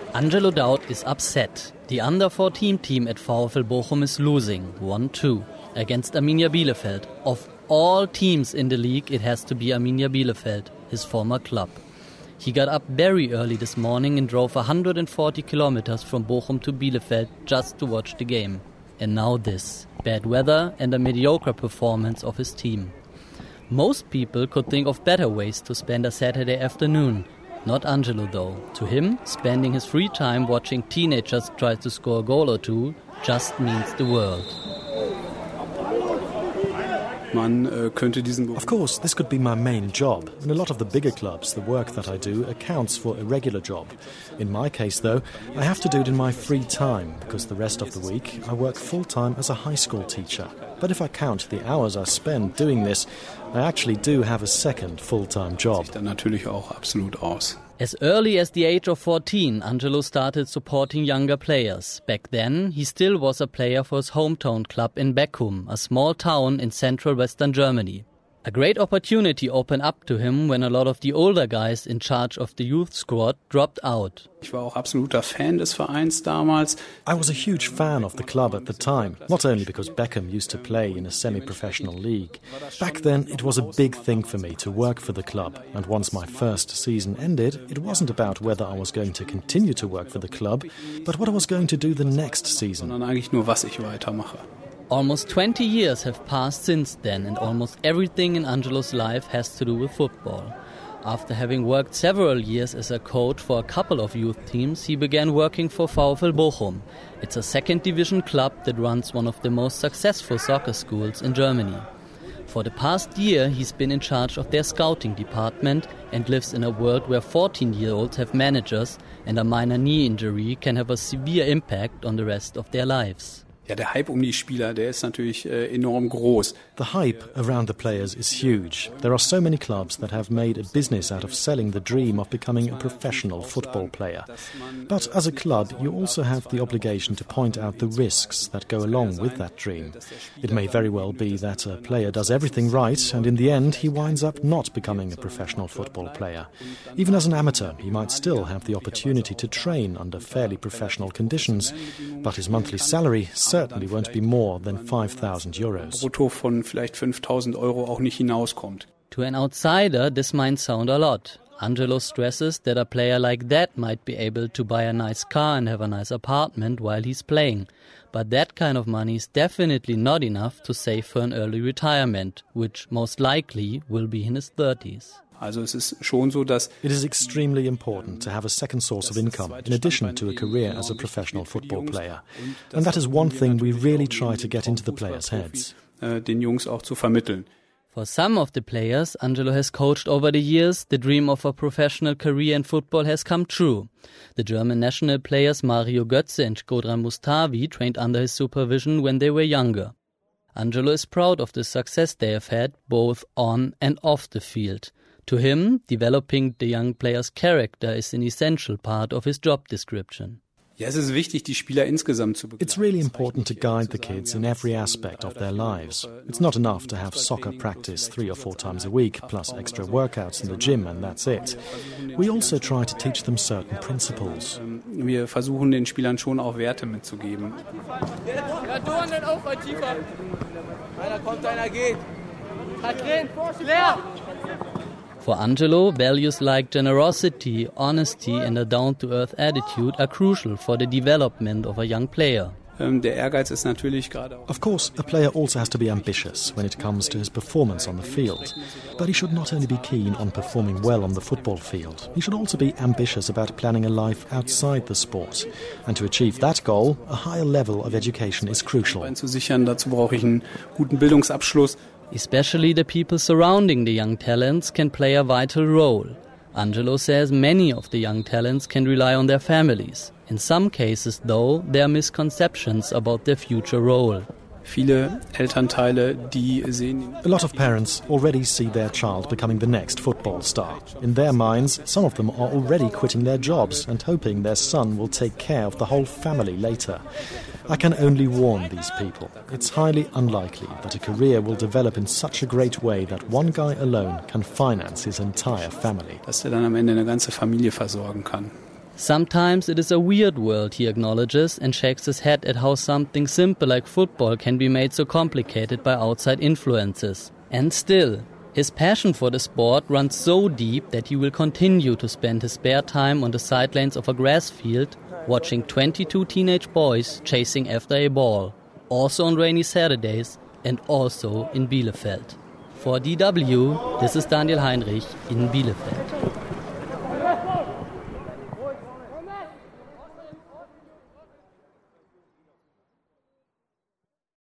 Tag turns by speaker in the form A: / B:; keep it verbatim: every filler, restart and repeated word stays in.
A: Angelo Daud is upset. The under fourteen team at VfL Bochum is losing one two against Arminia Bielefeld. Of all teams in the league, it has to be Arminia Bielefeld, his former club. He got up very early this morning and drove one hundred forty kilometers from Bochum to Bielefeld just to watch the game. And now this, bad weather and a mediocre performance of his team. Most people could think of better ways to spend a Saturday afternoon. Not Angelo though. To him, spending his free time watching teenagers try to score a goal or two just means the world.
B: Of course, this could be my main job. In a lot of the bigger clubs, the work that I do accounts for a regular job. In my case, though, I have to do it in my free time, because the rest of the week I work full-time as a high school teacher. But if I count the hours I spend doing this, I actually do have a second full-time job.
A: As early as the age of fourteen, Angelo started supporting younger players. Back then, he still was a player for his hometown club in Beckum, a small town in central western Germany. A great opportunity opened up to him when a lot of the older guys in charge of the youth squad dropped out.
C: Ich war auch absoluter Fan des Vereins damals.
B: I was a huge fan of the club at the time, not only because Beckham used to play in a semi-professional league. Back then, it was a big thing for me to work for the club, and once my first season ended, it wasn't about whether I was going to continue to work for the club, but what I was going to do the next season.
C: Sondern eigentlich nur, was ich weitermache.
A: Almost twenty years have passed since then, and almost everything in Angelo's life has to do with football. After having worked several years as a coach for a couple of youth teams, he began working for VfL Bochum. It's a second division club that runs one of the most successful soccer schools in Germany. For the past year, he's been in charge of their scouting department and lives in a world where fourteen-year-olds have managers, and a minor knee injury can have a severe impact on the rest of their lives.
C: Ja, der Hype um die Spieler, der ist natürlich äh, enorm groß.
B: The hype around the players is huge. There are so many clubs that have made a business out of selling the dream of becoming a professional football player. But as a club, you also have the obligation to point out the risks that go along with that dream. It may very well be that a player does everything right, and in the end he winds up not becoming a professional football player. Even as an amateur, he might still have the opportunity to train under fairly professional conditions, but his monthly salary certainly won't be more than five thousand euros.
C: Brutto von vielleicht fünftausend Euro auch nicht hinauskommt.
A: To an outsider, this might sound a lot. Angelo stresses that a player like that might be able to buy a nice car and have a nice apartment while he's playing. But that kind of money is definitely not enough to save for an early retirement, which most likely will be in his thirties.
C: Also es ist schon so, dass
B: it is extremely important to have a second source of income in addition to a career as a professional football player. And that is one thing we really try to get into the players' heads.
C: Den Jungs auch zu vermitteln.
A: For some of the players Angelo has coached over the years, the dream of a professional career in football has come true. The German national players Mario Götze and Shkodran Mustafi trained under his supervision when they were younger. Angelo is proud of the success they have had both on and off the field. To him, developing the young player's character is an essential part of his job description.
C: Ja, es ist wichtig, die Spieler insgesamt zu begleiten.
B: It's really important to guide the kids in every aspect of their lives. It's not enough to have soccer practice three or four times a week, plus extra workouts in the gym, and that's it. We also try to teach them certain principles.
C: Wir versuchen den Spielern schon auch Werte mitzugeben.
D: Ja, du und den Aufwand tiefer. Einer kommt, einer geht. Hat drin, leer.
A: For Angelo, values like generosity, honesty and a down-to-earth attitude are crucial for the development of a young player.
C: Der Ehrgeiz ist natürlich gerade auch.
B: Of course, a player also has to be ambitious when it comes to his performance on the field. But he should not only be keen on performing well on the football field, he should also be ambitious about planning a life outside the sport. And to achieve that goal, a higher level of education is crucial.
C: Zu sichern, dazu brauche ich einen guten Bildungsabschluss.
A: Especially the people surrounding the young talents can play a vital role. Angelo says many of the young talents can rely on their families. In some cases, though, there are misconceptions about their future role.
C: Viele Elternteile, die sehen.
B: A lot of parents already see their child becoming the next football star. In their minds, some of them are already quitting their jobs and hoping their son will take care of the whole family later. I can only warn these people. It's highly unlikely that a career will develop in such a great way that one guy alone can finance his entire family.
C: Dass er dann am Ende eine ganze Familie versorgen kann.
A: Sometimes it is a weird world, he acknowledges, and shakes his head at how something simple like football can be made so complicated by outside influences. And still, his passion for the sport runs so deep that he will continue to spend his spare time on the sidelines of a grass field watching twenty-two teenage boys chasing after a ball, also on rainy Saturdays and also in Bielefeld. For D W, this is Daniel Heinrich in Bielefeld.